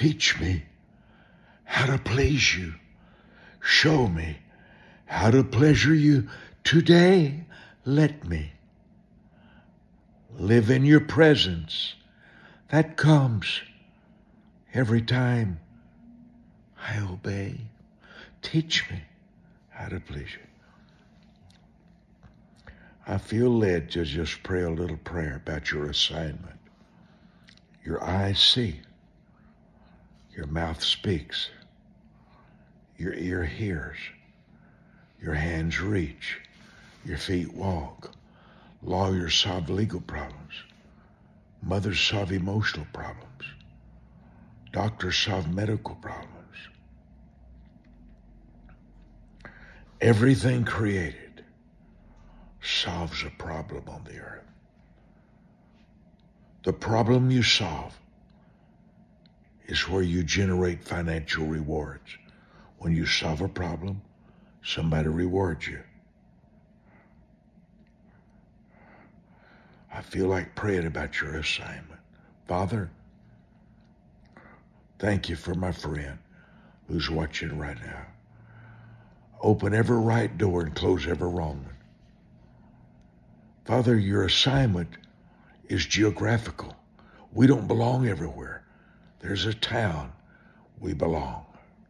Teach me how to please you. Show me how to pleasure you today. Let me live in your presence. That comes every time I obey. Teach me how to please you. I feel led to just pray a little prayer about your assignment. Your eyes see. Your mouth speaks. Your ear hears. Your hands reach. Your feet walk. Lawyers solve legal problems. Mothers solve emotional problems. Doctors solve medical problems. Everything created solves a problem on the earth. The problem you solve is where you generate financial rewards. When you solve a problem, somebody rewards you. I feel like praying about your assignment. Father, thank you for my friend who's watching right now. Open every right door and close every wrong one. Father, your assignment is geographical. We don't belong everywhere. There's a town we belong.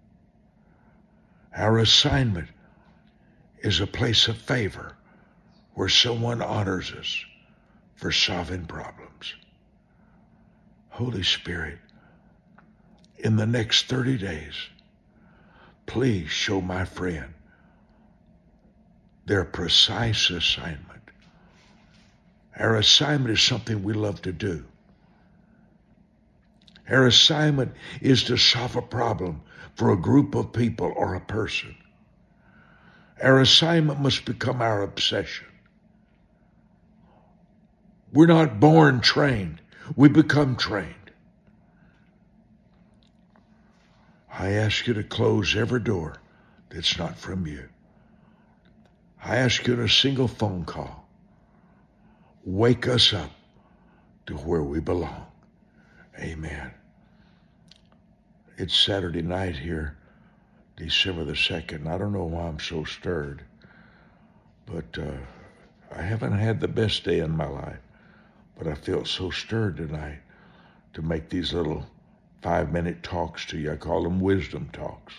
Our assignment is a place of favor where someone honors us for solving problems. Holy Spirit, in the next 30 days, please show my friend their precise assignment. Our assignment is something we love to do. Our assignment is to solve a problem for a group of people or a person. Our assignment must become our obsession. We're not born trained. We become trained. I ask you to close every door that's not from you. I ask you in a single phone call, wake us up to where we belong. Amen. It's Saturday night here, December the 2nd. I don't know why I'm so stirred, but I haven't had the best day in my life, but I feel so stirred tonight to make these little 5-minute talks to you. I call them wisdom talks.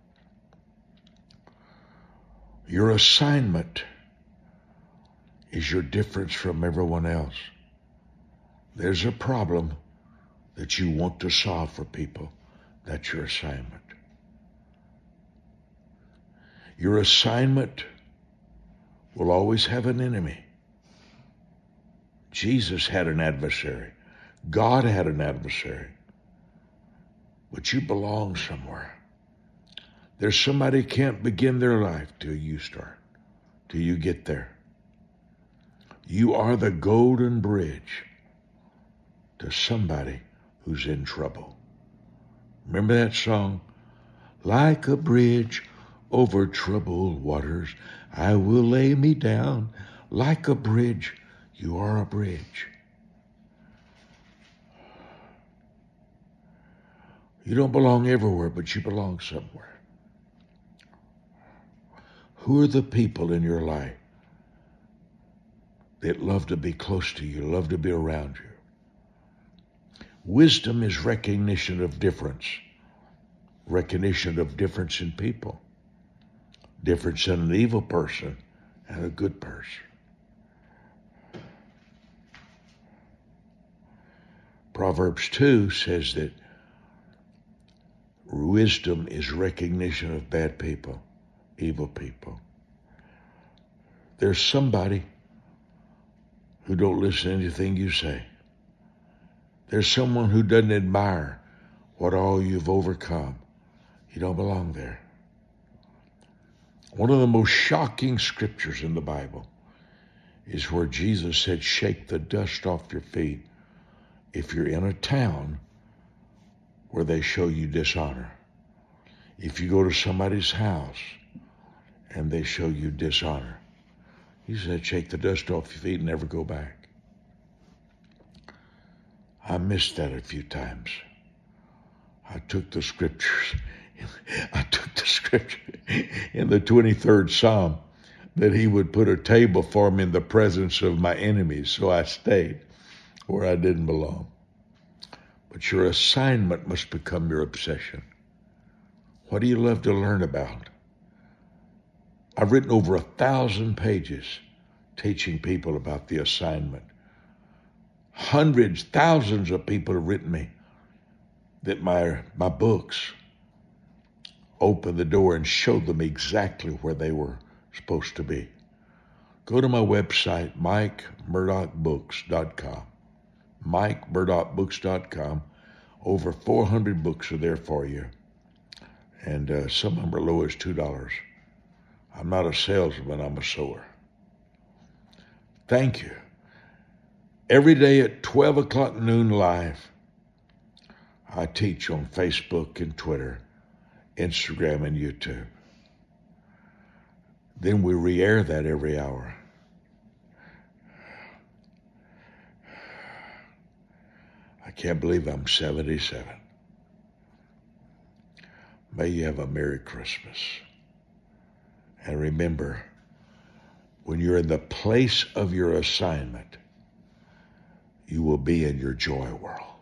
Your assignment is your difference from everyone else. There's a problem that you want to solve for people. That's your assignment. Your assignment will always have an enemy. Jesus had an adversary. God had an adversary. But you belong somewhere. There's somebody who can't begin their life till you start, till you get there. You are the golden bridge to somebody who's in trouble. Remember that song? Like a bridge over troubled waters, I will lay me down. Like a bridge, you are a bridge. You don't belong everywhere, but you belong somewhere. Who are the people in your life that love to be close to you, love to be around you? Wisdom is recognition of difference in people, difference in an evil person and a good person. Proverbs 2 says that wisdom is recognition of bad people, evil people. There's somebody who don't listen to anything you say. There's someone who doesn't admire what all you've overcome. You don't belong there. One of the most shocking scriptures in the Bible is where Jesus said, shake the dust off your feet if you're in a town where they show you dishonor. If you go to somebody's house and they show you dishonor. He said, shake the dust off your feet and never go back. I missed that a few times. I took the scriptures. I took the scripture in the 23rd Psalm that he would put a table for me in the presence of my enemies. So I stayed where I didn't belong. But your assignment must become your obsession. What do you love to learn about? I've written over 1,000 pages teaching people about the assignment. Hundreds, thousands of people have written me that my books opened the door and showed them exactly where they were supposed to be. Go to my website, MikeMurdochBooks.com. MikeMurdochBooks.com. Over 400 books are there for you. And some of them are low as $2. I'm not a salesman, I'm a sower. Thank you. Every day at 12 o'clock noon live, I teach on Facebook and Twitter, Instagram and YouTube. Then we re-air that every hour. I can't believe I'm 77. May you have a Merry Christmas. And remember, when you're in the place of your assignment, you will be in your joy world.